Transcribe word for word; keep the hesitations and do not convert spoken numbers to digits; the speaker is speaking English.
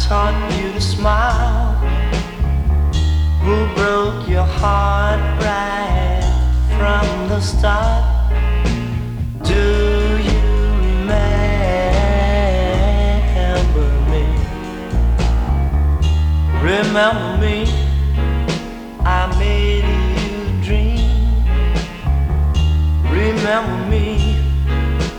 taught you to smile? Who broke your heart right from the start? Do you remember me? Remember me? I made you dream. Remember me?